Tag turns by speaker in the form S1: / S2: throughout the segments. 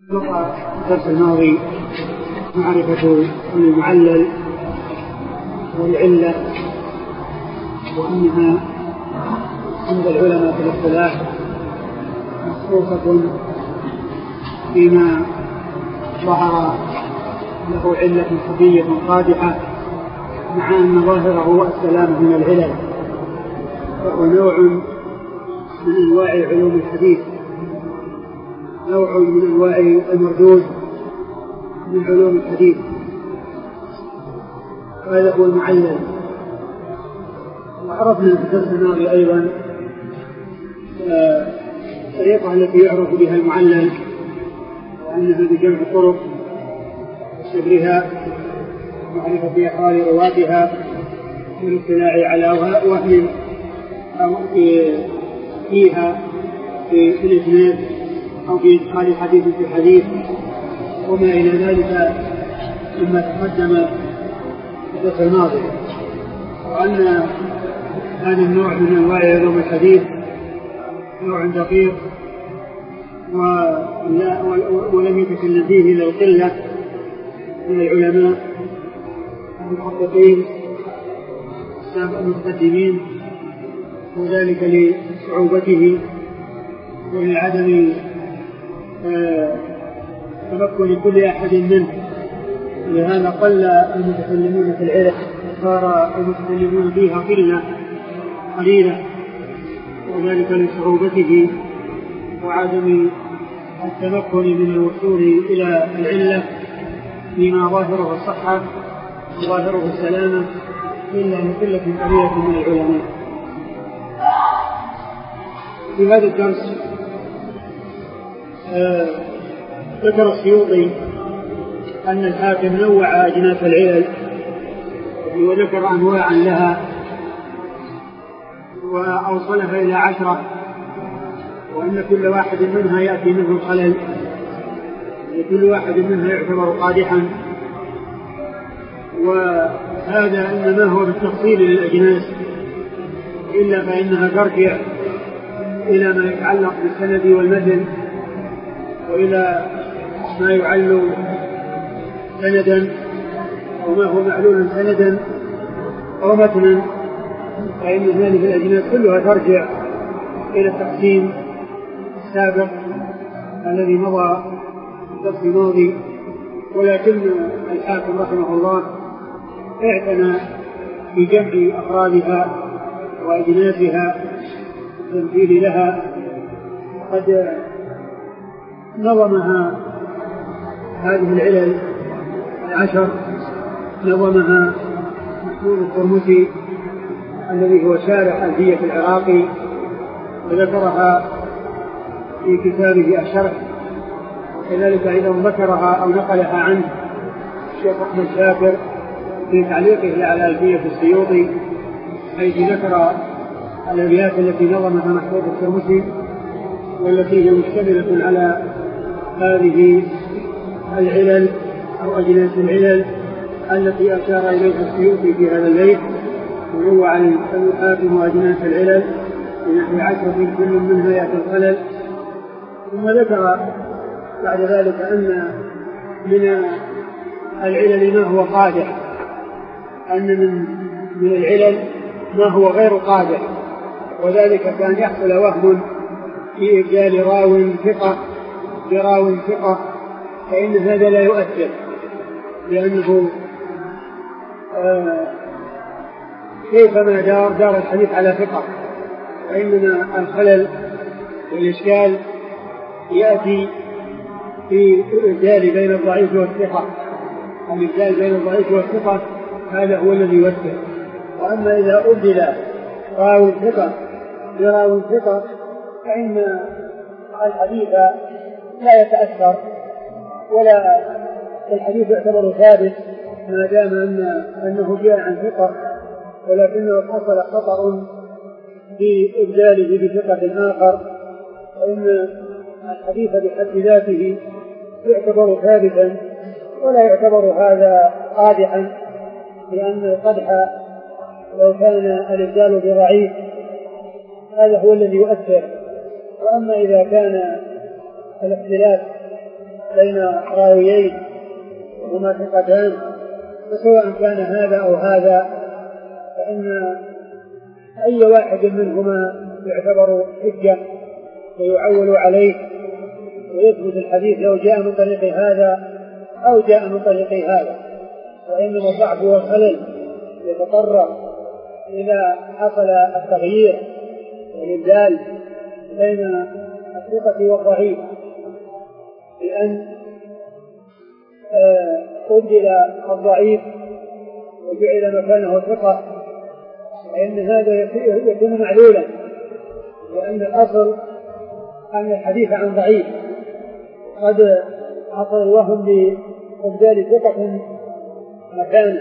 S1: بقى الدرس الماضي معرفة المعلل والعلة، وأنها عند العلماء في الاصطلاح مخصوصة فيما ظهر له علة خفية قادحة، مع أن ظاهره السلامة من العلل، فهو نوع من أنواع علوم الحديث، نوع من أنواع المردود من علوم الحديث. هذا هو المعلل. وعرفنا في الدرس الماضي أيضا الطريقة التي يعرف بها المعلل، وأنها بجمع الطرق وصبرها ومعرفة أحوال رواتها والاطلاع على وهم أو فيها في الإسناد أو في إدخال حديث في حديث وما إلى ذلك مما تقدم في الدرس الماضي. وأن هذا النوع من أنواع علوم الحديث نوع دقيق ولم يتكلم فيه إلا القلة من العلماء المحققين المتقدمين، وذلك لصعوبته ولعدم تمكن كل أحد منه. لهذا قل المتكلمون في العلم، صار المتكلمون فيها قليلة، وذلك لصعوبته وعدم التمكن من الوصول إلى العلة فيما ظاهره الصحة وظاهره السلامة إلا لقلة قليلة من العلماء. في هذا الدرس ذكر السيوطي أن الحاكم نوع أجناس العلل وذكر أنواعا لها وأوصلها إلى 10، وأن كل واحد منها يأتي منه الخلل، وكل واحد منها يعتبر قادحا. وهذا إنما هو بالتفصيل للأجناس، إلا فإنها ترجع إلى ما يتعلق بالسند والمتن، وإلى ما يعل سندا أو ما هو معلول سندا أو متنا، فإن هذه الأجناس كلها ترجع إلى التقسيم السابق الذي مضى في الدرس الماضي. ولكن الحاكم رحمه الله اعتنى بجمع أفرادها وأجناسها والتمثيل لها، وقد نظمها هذه العلل 10 نظمها محمود الترمذي الذي هو شارح ألفية العراقي، وذكرها في كتابه الشرح، وكذلك أيضا ذكرها أو نقلها عنه الشيخ أحمد شاكر في تعليقه على ألفية السيوطي، حيث ذكر الأبيات التي نظمها محمود الترمذي والتي هي مشتملة على هذه العلل أو أجناس العلل التي أشار إليها السيوطي في هذا البيت. ونوع الحاكم أجناس العلل بنحو 10 كل منها يأتي الخلل. ثم ذكر بعد ذلك أن من العلل ما هو قادح، أن من العلل ما هو غير قادح، وذلك كان يحصل وهم في إبدال راو ثقة براو ثقة، فإن هذا لا يؤثر، لأنه كيفما دار الحديث على ثقة، فإننا الخلل والإشكال يأتي في الإبدال بين الضعيف والثقة. الإبدال بين الضعيف والثقة هذا هو الذي يؤثر. وأما إذا أبدل راو ثقة براو ثقة فإن الحديث لا يتأثر ولا الحديث يعتبر ثابت ما دام أنه جاء عن ثقة، ولكنه حصل خطأ في إبداله بثقة آخر، فإن الحديث بحد ذاته يعتبر ثابتا ولا يعتبر هذا قادحا، لأن القدح لو كان الإبدال بضعيف هذا هو الذي يؤثر. وأما إذا كان الاختلاف بين راويين وهما ثقتان، فسواء كان هذا أو هذا فإن أي واحد منهما يعتبر حجة ويعول عليه ويثبت الحديث لو جاء من طريق هذا أو جاء من طريق هذا. وإنما الضعف والخلل يتطرق إذا حصل التغيير والإبدال بين الثقة والضعيف، لأن أبدل الضعيف وجعل مكانه ثقة، فإن هذا يكون معلولا، لأن الأصل أن الحديث عن ضعيف قد حصل الوهم بإبدال ثقة مكانه.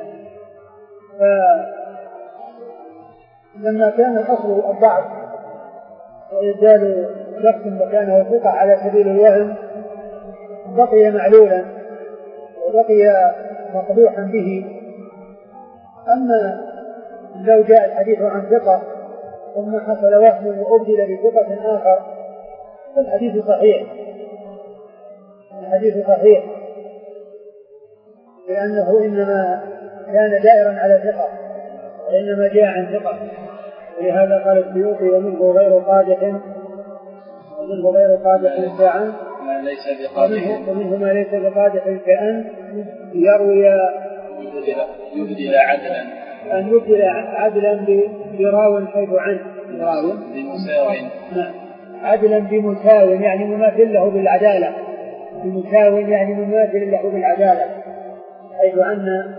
S1: فلما كان الأصل الضعف وإبدال شخص مكانه ثقة على سبيل الوهم بقي معلولا وبقي مقبوحا به. أما لو جاء الحديث عن ثقة ثم حصل وهم وأبدل بثقة آخر فالحديث صحيح، الحديث صحيح، لأنه إنما كان دائرا على ثقة وإنما جاء عن ثقة. ولهذا قال السيوطي ومنه غير قادح كأن ومنه ما ليس بقادح كأن يروي
S2: يبدل عدلا
S1: أن يبدل عدلا براو حيث عنه عدلا بمساو يعني مماثل له بالعدالة، بمساو يعني مماثل له بالعدالة حيث أن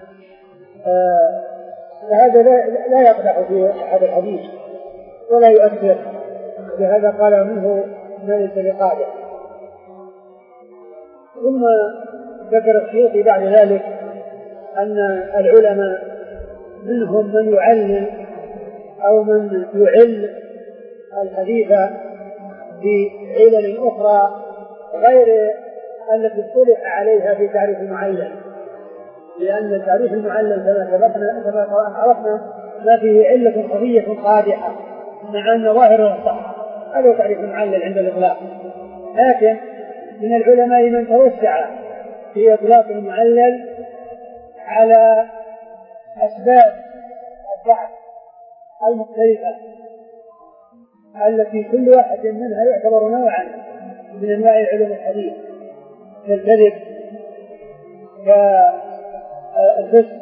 S1: هذا لا يقدح في هذا الحديث ولا يؤثر. لهذا قال منه ما ليس بقادح. ثم ذكر السيوطي بعد ذلك أن العلماء منهم من يعلل أو من يعل الحديث بعلل أخرى غير التي اصطلح عليها في تعريف المعلل، لأن التعريف المعلل كما عرفنا ما فيه علة قضية قادحة مع أن ظاهره صح، هذا تعريف المعلل عند الإطلاق. لكن من العلماء من توسع في إطلاق المعلل على أسباب الضعف المختلفة التي كل واحد منها يعتبر نوعا من أنواع علوم الحديث، كالكذب كالفسق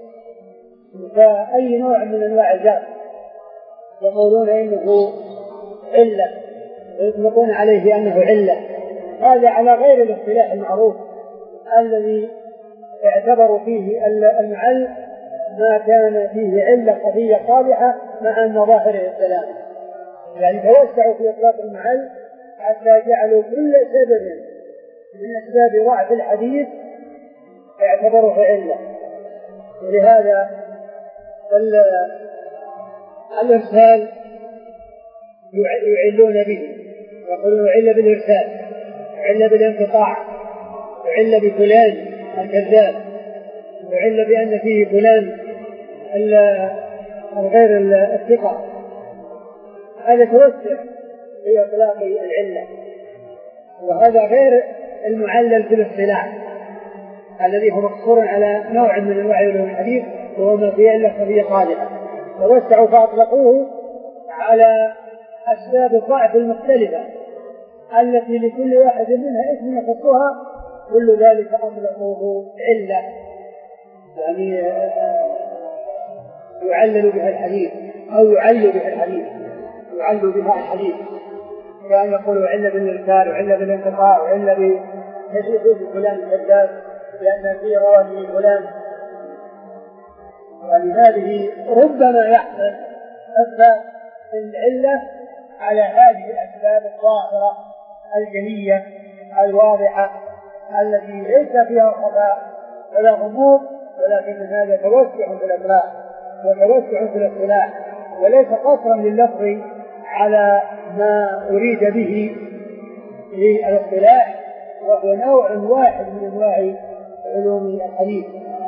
S1: كأي نوع من أنواع الجرح، يقولون إنه علة ويطلقون عليه أنه علة. هذا على غير الاصطلاح المعروف الذي اعتبروا فيه المعل ما كان فيه علة قضية قادحة مع أن ظاهره السلام، يعني توسعوا في إطلاق المعل حتى جعلوا كل سبب من أسباب ضعف الحديث اعتبروه علة. ولهذا الإرسال يعلون به، يقولون علة بالإرسال، علة بالانقطاع، علة بفلان الكذاب، وعلة بأن فيه فلان غير الثقة. هذا توسع في إطلاق العلة، وهذا غير المعلل في الاصطلاح الذي هو مقصور على نوع من انواع علوم الحديث وهو ما فيه علة قضية قادحة. توسعوا فأطلقوه على أسباب الضعف المختلفة التي لكل واحد منها اسم يخصها، كل ذلك أطلقوه علة، يعني يعلل بها الحديث أو يعل بها الحديث، يعل بها الحديث، كأن يقولوا علة بالإرسال وعلة بالانقطاع وعلة بحديث فلان الكذاب لأن فيه رواه فلان. يعني هذه ربما يحصل أسباب العلة على هذه الأسباب الظاهرة الجلية الواضحة التي ليس فيها خفاء ولا غموض، ولكن هذا توسع في الإطلاق وتوسع في الاصطلاح، وليس قصرا لللفظ على ما أريد به في الاصطلاح، وهو نوع واحد من أنواع علوم الحديث.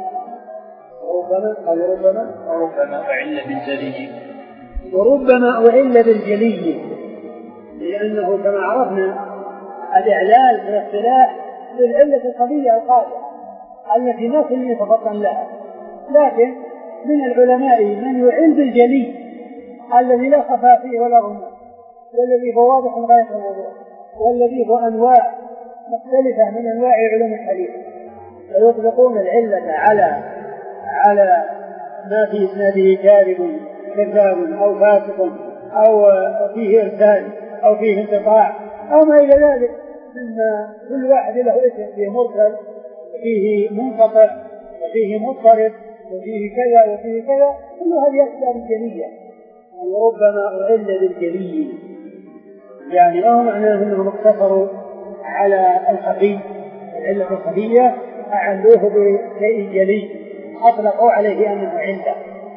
S2: وربما أعل بالجلي،
S1: وربما أعل بالجلي، لأنه كما عرفنا الإعلال في الاصطلاح بالعلة القضية القادرة التي ما كل يتفطن لها، لكن من العلماء من يعل بالجلي الذي لا خفاء فيه ولا غموض، والذي هو واضح غاية الوضوح، والذي هو أنواع مختلفة من أنواع علوم الحديث، ويطلقون العلة على ما في إسناده كذاب أو فاسق أو فيه إرسال أو فيه انقطاع أو ما إلى ذلك، مما كل واحد له اسم، فيه مرسل وفيه منقطع وفيه مضطرب وفيه كذا وفيه كذا، كل هذه أشياء جلية. وربما أعل بالجلي يعني ما معناه أنهم اقتصروا على الخفي، العلة الخفية أعلوه بشيء جلي أطلقوا عليه أنه علة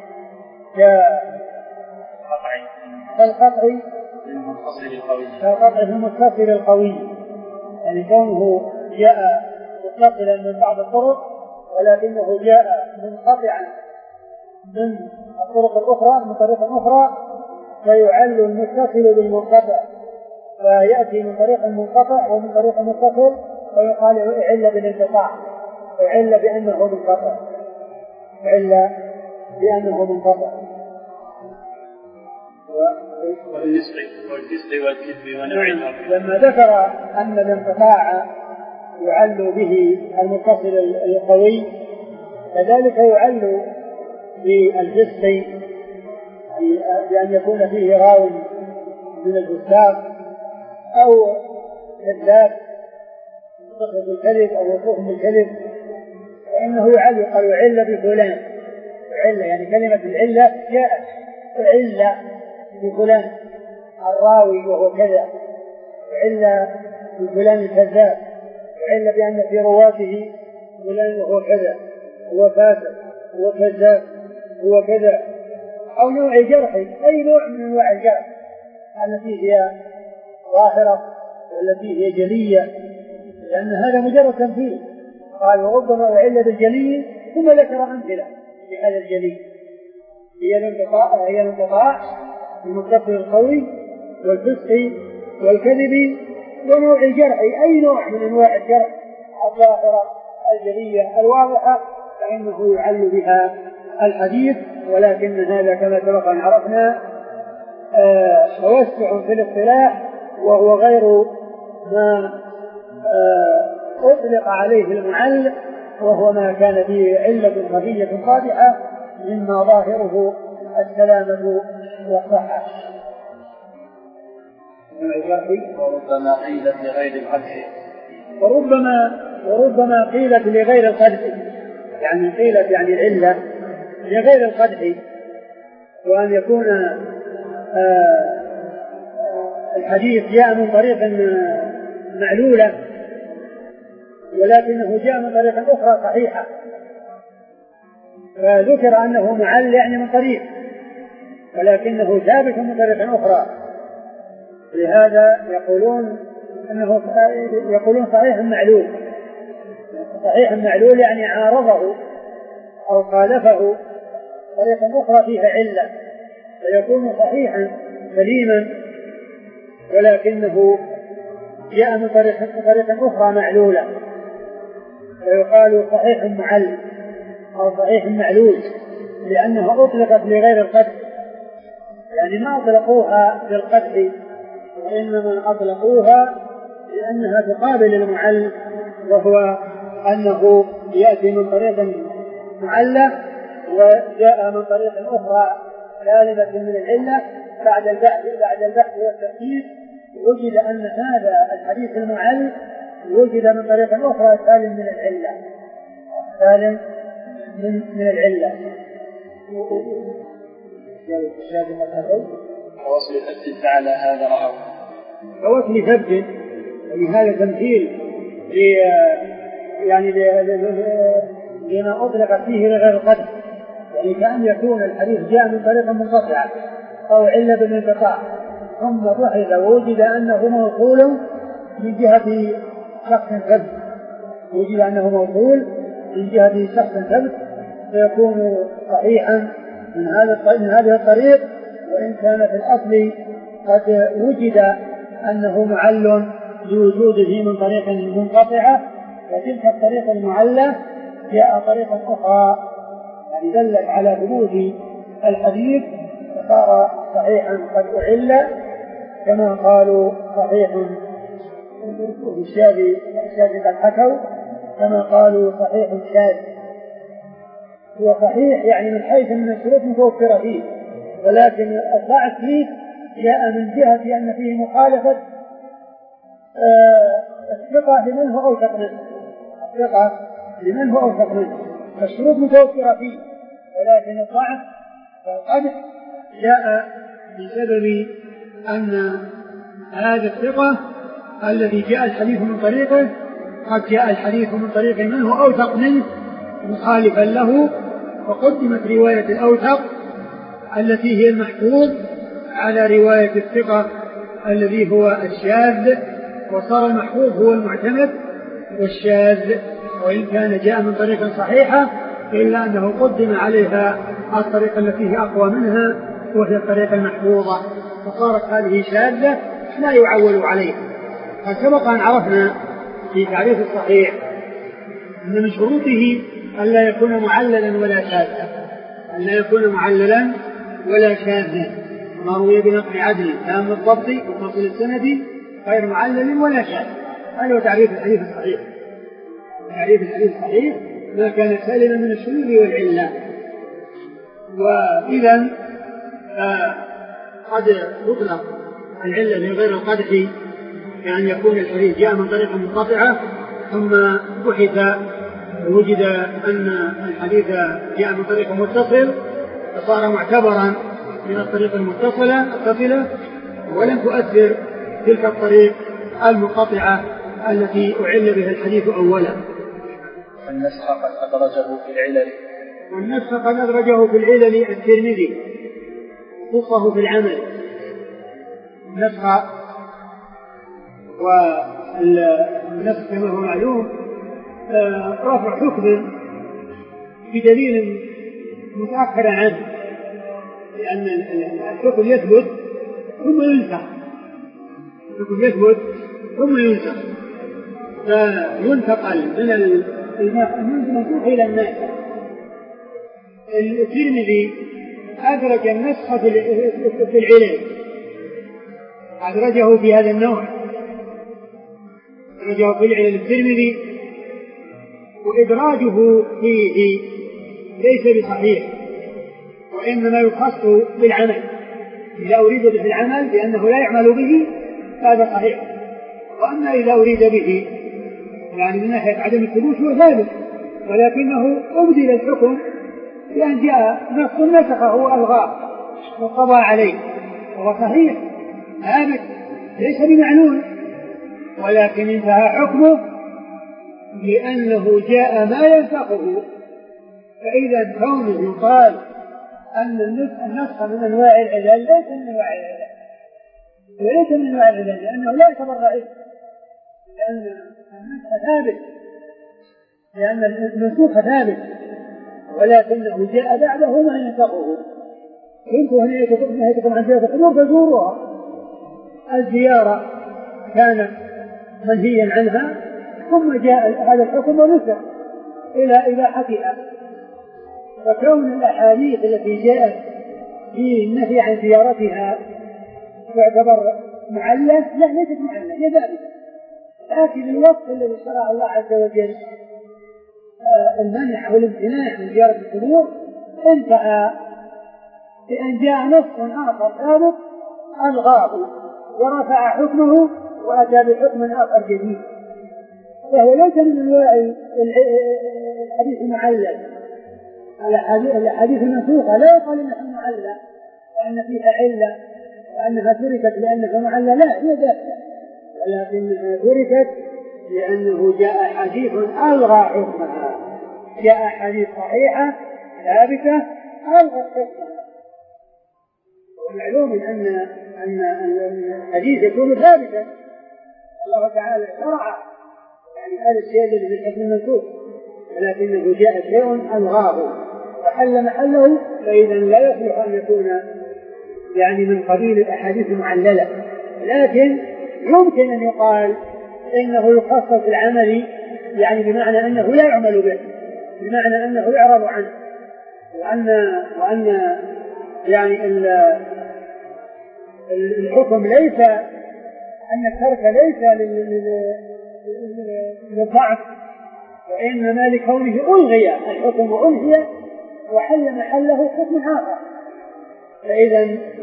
S1: كالقطع المتصل القوي، يعني كونه جاء متصلا من بعض الطرق ولكنه جاء منقطعا من الطرق الأخرى من طريق أخرى، فيعل المتصل بالمنقطع، فيأتي من طريق المنقطع ومن طريق المتصل فيقال عل بالانقطاع، وعل بأنه منقطع، عل بأنه منقطع.
S2: والفسق والكذب ونوعها.
S1: لما ذكر أن الانقطاع يعل به المتصل القوي، كذلك يعل بالفسق بأن يكون فيه راو من الفساق أو كذاب يتصف بالكذب أو يوصف بالكذب، فإنه يعل، قال يعل بفلان، يعل يعني كلمة العلة جاءت عل بفلان الراوي وهو كذا، عل بفلان الكذاب، عل بأن في رواته فلان وهو كذا، هو فاسق، هو كذاب، هو كذا، أو نوع جرح، أي نوع من أنواع الجرح التي هي ظاهرة والتي هي جلية، لأن هذا مجرد تمثيل. قال وربما أعل بالجلي، ثم ذكر أمثلة لهذا الجلي هي الانقطاع المتصل القوي والفسق والكذب ونوع الجرح، أي نوع من أنواع الجرح الظاهرة الجلية الواضحة فإنه يعل بها الحديث. ولكن هذا كما سبق أن عرفنا توسع في الاصطلاح، وهو غير ما أطلق عليه المعل، وهو ما كان فيه علة خفية قادحة مما ظاهره السلامة والصحة.
S2: وربما قيلت لغير القدح،
S1: وربما قيلت لغير القدح، يعني قيلت يعني العلة لغير القدح، وأن يكون الحديث جاء من طريق معلولة ولكنه جاء من طريق أخرى صحيحة، فذكر أنه معل يعني من طريق ولكنه ثابت من طريق أخرى، لهذا يقولون صحيح معلول. صحيح معلول يعني عارضه أو خالفه طريقة أخرى فيها علة، فيكون صحيحا سليما ولكنه جاء من طريق أخرى معلولة، فيقال صحيح معل أو صحيح معلول، لأنها أطلقت لغير القدح، يعني ما أطلقوها للقدح وإنما أطلقوها لأنها تقابل المعل، وهو أنه يأتي من طريق معلة وجاء من طريق أخرى سالمة من العلة. بعد البحث والتفكير وجد أن هذا الحديث المعل وجد من طريق أخرى سالم من العلة، سالم من العلة.
S2: ووصل الأسد فعل هذا رأوا،
S1: فوصل ثبت لهذا تمثيل يعني لما أطلق فيه لغير القدح، يعني كأن يكون الحديث جاء من طريق منقطعة أو علة بالانقطاع ثم بحث ووجد أنه موصول من جهة شخص ثبت، وجد أنه موصول من جهة شخص ثبت، فيكون صحيحا من هذه الطريق، وإن كان في الأصل قد وجد أنه معل لوجوده من طريق منقطعة، وتلك الطريق المعلة جاء طريقة أخرى يعني دلت على ثبوت الحديث فصار صحيحا قد أعل، كما قالوا صحيح الشاذ قد حكوا، كما قالوا صحيح شاذ. هو صحيح يعني من حيث أن الشروط متوفرة فيه، ولكن الضعف فيه جاء من جهة أن فيه مخالفة الثقة لمن هو أوثق منه، الثقة لمن هو أوثق منه، فالشروط متوفرة فيه، ولكن الضعف والقدح جاء بسبب أن هذا الثقة الذي جاء الحديث من طريقه قد جاء الحديث من طريق من هو أوثق منه مخالفا له، وقدمت رواية الأوثق التي هي المحفوظ على رواية الثقة الذي هو الشاذ، وصار المحفوظ هو المعتمد والشاذ، وإن كان جاء من طريق صحيحة إلا أنه قدم عليها الطريقة التي هي أقوى منها وهي الطريقة المحفوظة، فصارت هذه شاذة لا يعول عليها. فسبق أن عرفنا في تعريف الصحيح أن من شروطه ألا يكون معللا ولا شاذا، ألا يكون معللا ولا شاذا، ما روي بنقل عدل تام الضبط وفصل السند غير معلل ولا شاذ. هذا هو تعريف الحديث الصحيح. تعريف الحديث الصحيح ما كان سالما من الشذوذ والعلة. وإذا قد تطلق العلة لغير القدح كأن يكون الحديث جاء من طريق منقطعة ثم بحث ووجد أن الحديث جاء من طريق متصل فصار معتبرا من الطريق المتصلة ولم تؤثر تلك الطريق المنقطعة التي أعل بها الحديث أولا.
S2: والنسخ قد أدرجه في العلل.
S1: والنسخ قد أدرجه في العلل الترمذي خصه في العمل. النسخ والنسخ كما هو معلوم رفع حكم بدليل متأخر عنه، لأن الحكم يثبت ثم ينسخ، الحكم يثبت ثم ينسخ، فينتقل من المنسوخ إلى الناسخ. الترمذي أدرج النسخ في العلل، أدرجه في هذا النوع، أدرجه في العلل الترمذي، وإدراجه فيه ليس بصحيح، وإنما يخص بالعمل. إذا أريد به العمل لأنه لا يعمل به هذا صحيح، وأما إذا أريد به يعني من ناحية عدم الثبوت هو ثابت، ولكنه أبدل الحكم لأن جاء نص نسخه وألغاه وقضى عليه، وهو صحيح ثابت ليس بمعلول، ولكن انتهى حكمه لأنه جاء ما ينسخه. فإذا كونه يقال أن النسخ من أنواع العلل ليس من أنواع العلل، وليس من أنواع العلل لأنه لا يعتبر ضعيف، لأن النسخ ثابت، لأن المنسوخ ثابت، ولكنه جاء بعده ما ينسخه. كنت نهيتكم عن زيارة القبور فزوروها، الزيارة كانت منهيا عنها ثم جاء هذا الحكم ونسخ إلى إباحتها. فكون الأحاديث التي جاءت في النهي عن زيارتها تعتبر معلة، لا ليست معلة، هي ذلك، لكن الوقت الذي شرع الله عز وجل المنع أو الامتناع من زيارة القبور انتهى بأن جاء نص آخر ثابت ألغاه ورفع حكمه وأتى بحكم آخر جديد، فهو ليس من أنواع الحديث المعلل. الحديث المنسوخة لا يقال إنها معلة وأن فيها علة وأنها تركت لأنها معلة، لا هي ذاتها، ولكنها تركت لأنه جاء حديث ألغى حكمها، جاء حديث صحيحة ثابتة ألغى حكمها. ومعلوم أن الحديث يكون ثابتا، الله تعالى شرع يعني هذا الشيء الذي في الحكم المنسوخ، ولكنه جاء شيء ألغاه وحل محله، فإذا لا يصلح أن يكون يعني من قبيل الأحاديث المعللة. لكن يمكن أن يقال إنه يخصص العمل، يعني بمعنى أنه لا يعمل به، بمعنى أنه يعرض عنه، وأن يعني الحكم ليس، أن الترك ليس للضعف، وإنما لكونه ألغي الحكم وأنهي وحل محله حكم آخر. فإذا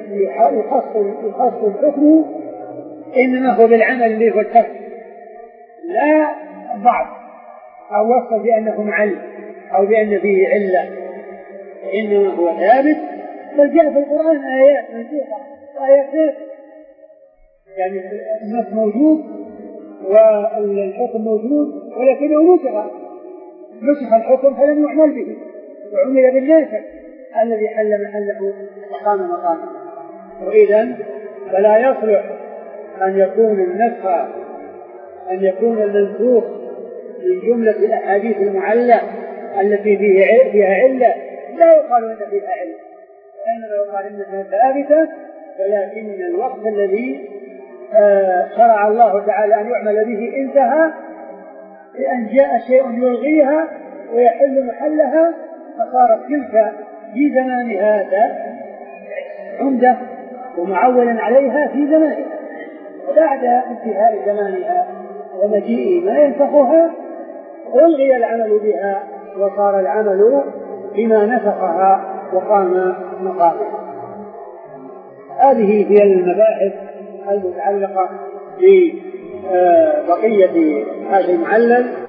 S1: يخص الحكم إنما هو بالعمل اللي هو الترك، لا ضعف أو وصف بأنه معل أو بأن فيه علة، إنما هو ثابت. بل جاء في القرآن آيات منسوخة وآيات غير، يعني النص موجود والحكم موجود ولكنه نسخ الحكم فلم يعمل به وعمل بالناسخ الذي حل محله وقام مقامه. وإذا فلا يصلح أن يكون المنسوخ من جملة الأحاديث المعلة التي فيها علة، لا يقال أن فيها علة، وإنما يقال أنها ثابتة، ولكن الوقت الذي شرع الله تعالى أن يعمل به انتهى، لأن جاء شيء يلغيها ويحل محلها، فصارت تلك في زمان هذا عمدة ومعولا عليها في زمانها، وبعد انتهاء زمانها ومجيء ما ينسخها ألغي العمل بها وصار العمل بما نسخها وقام مقامها. هذه هي المباحث المتعلقة ببقية هذا المعلل.